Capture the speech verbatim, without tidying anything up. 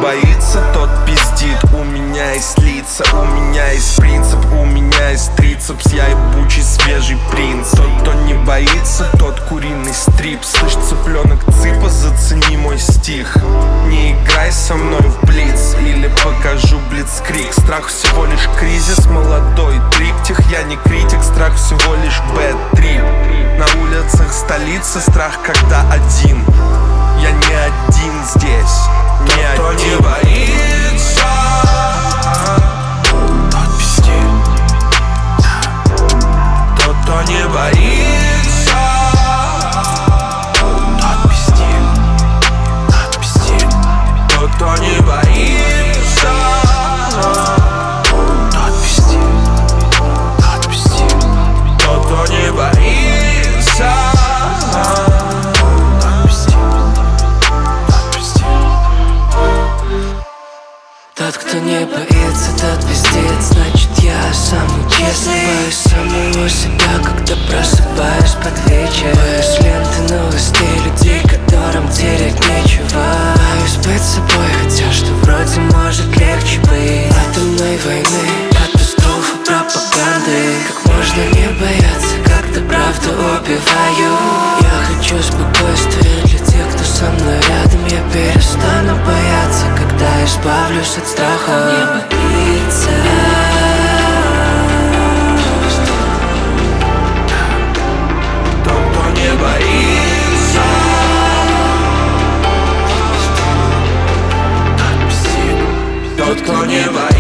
боится, тот пиздит. У меня есть лица, у меня есть принцип, у меня есть трицепс. Я ебучий свежий принц. Тот, кто не боится, тот куриный стрип. Слышь, цыпленок цыпа, зацени мой стих. Не играй со мной в блиц, или покажу блицкрик. Страх всего лишь кризис, молодой триптих. Я не критик, страх всего лишь бэд трип. На улицах столицы страх, когда один. Я не один здесь, не один. Кто не боится, тот пиздит. Тот, кто не боится, тот пиздит. Тот пиздит. Тот, кто не боится, тот пиздит. Тот пиздит. Тот, кто не боится, тот, кто не боится, тот пиздит. Значит, я самый честный. Боюсь самого себя, когда просыпаюсь под вечер. Боюсь ленты новостей, людей, которым терять нечего. Боюсь быть собой, хотя что вроде может легче быть. Атомной войны, катастрофы, пропаганды. Как можно не бояться, когда правду убивают? Я хочу спокойствия для тех, кто со мной рядом. Я перестану бояться, когда избавлюсь от страха. Не боится. Тот, кто не боится, тот, кто не боится.